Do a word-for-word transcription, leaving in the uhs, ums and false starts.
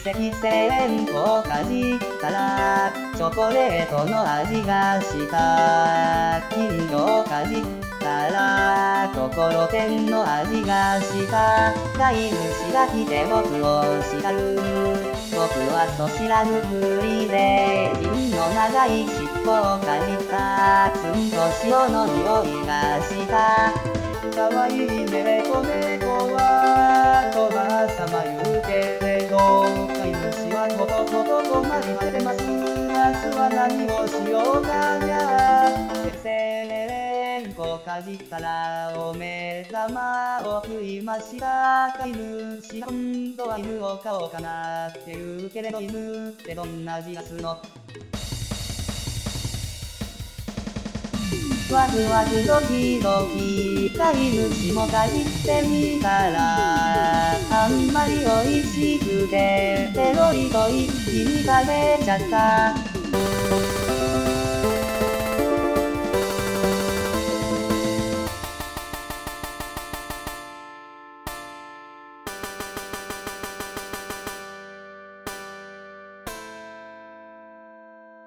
赤線をかじったらチョコレートの味がした金魚をかじったらところてんの味がした飼い主が来て僕を叱る僕はと知らぬふりで銀の長い尻尾をかじったツンと塩の匂いがしたかわいい猫猫はおばあさま言うけれど飼い主はとことこと困り果ててます明日は何をしようかにゃせせんこかじったらお目玉を食いました飼い主が今度は犬を飼おうかなって言うけれど犬ってどんな味がするのワクワクドキドキ飼い主もかじってみたらあんまりおいしくてペロリと一気に食べちゃった